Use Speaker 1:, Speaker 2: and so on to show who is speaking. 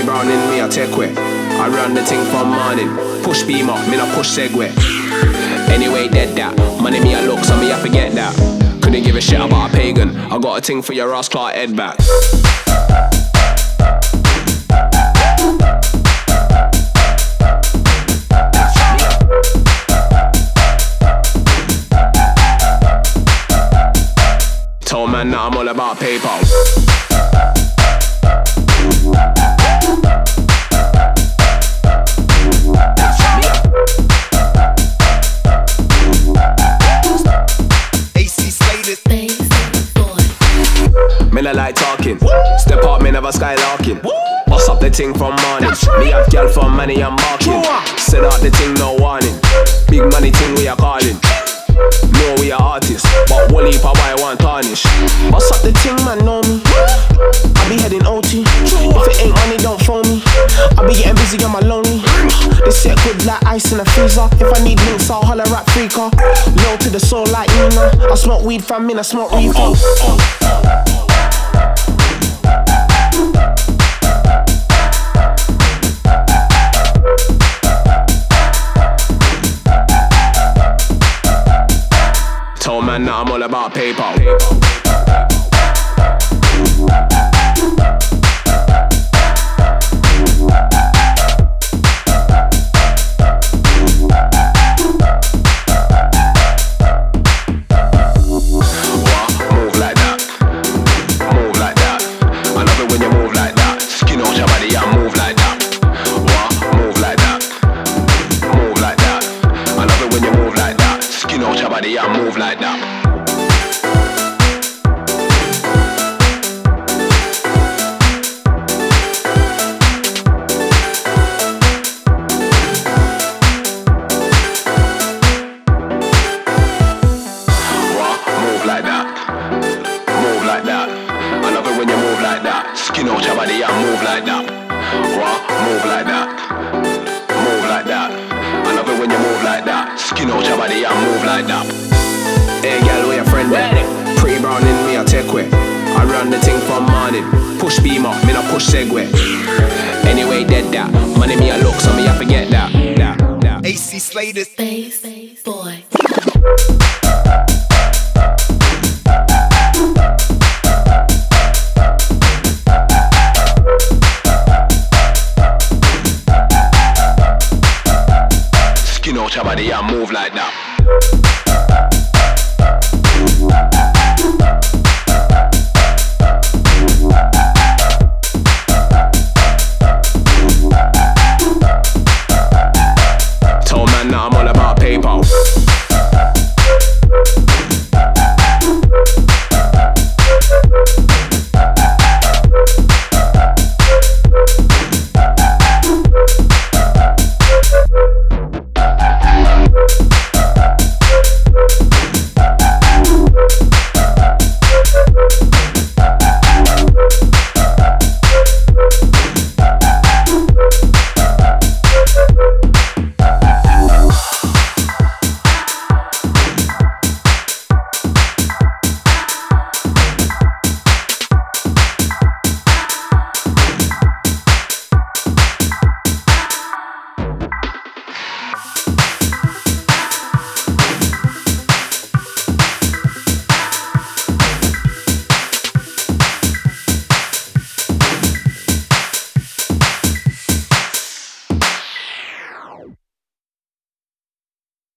Speaker 1: Pre-brown in me, I take way. I run the thing from morning. Push beam up, me not push Segway. Anyway, dead that. Money me I look, so me I forget that. Couldn't give a shit about a pagan. I got a thing for your ass, Clark head back. Told man that I'm all about PayPal. Me not like talking. Step up, me never skylarking. Bust up the thing from morning. Me have girl from money, I'm barking. Set out the thing, no warning. Big money thing we are calling. No, we are artists, but one leap I want tarnish. Bust up the thing, man, know me. I be heading OT. If it ain't money, don't phone me. I be getting busy on my lonely. This shit good like ice in a freezer. If I need links, I'll holler at Freaker. Low to the soul like Nina. I smoke weed from me, I smoke reefer. Told man that I'm all about PayPal. Yeah, move like that. Move like that. Move like that. I love it when you move like that. Skin out your body, yeah, move like that. Move like that. Move like that. I love it when you move like that. Skin out your body, yeah, move like that. Hey girl, where your friend at? Pre-brown in me, I take way. I run the thing from morning. Push beam up, me not push Segway. Anyway, dead that. Money me I look, so me I forget that.
Speaker 2: AC Slater.
Speaker 3: Space Boy.
Speaker 1: Skin out your body, yeah, move like that.